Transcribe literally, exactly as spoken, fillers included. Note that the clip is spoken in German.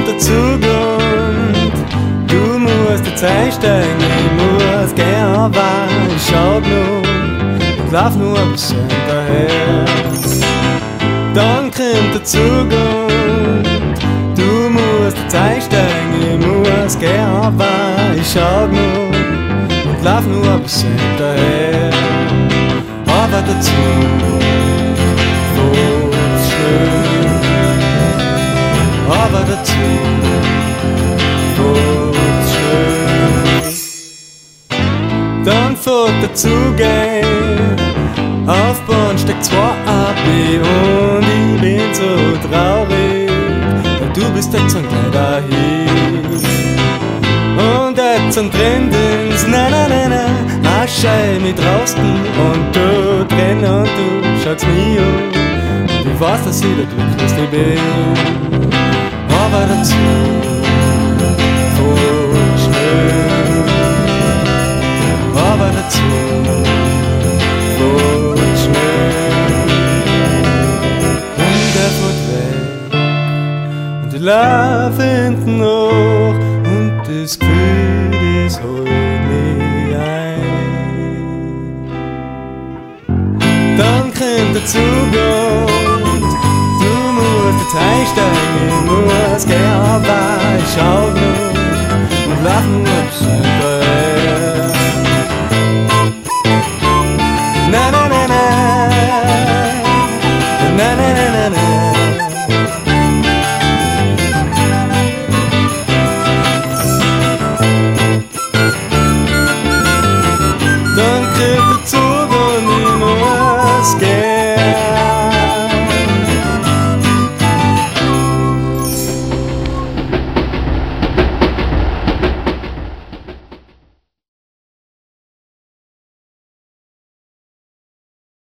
kommt der Zug und du musst jetzt einsteigen, ich muss gehen, aber ich schau nur und lauf nur ein bisschen daher. Dann kommt der Zug und du musst jetzt einsteigen, ich muss gehen, aber ich schau nur und lauf nur ein bisschen daher. Aber der Zug fährt schnell, aber der Zug fährt schnell. Dann fährt der Zug ein auf Bahnsteig zwei ab und ich bin so traurig, weil du bist jetzt ein kleiner Dahin. Und jetzt ein Trendens, na na na na, ein Schein mit draußen und du drin und du schaust mich an und ich weiß, dass ich der Glücklichste bin. Aber der Zug fährt schnell, aber der Zug fährt schnell und er fährt weg und ich lauf hinten hoch und das Gefühl, das holt mich ein. Dann kommt der Zug und du musst jetzt einsteigen, ich muss gehen, aber ich schau nur und lauf nur ein bisschen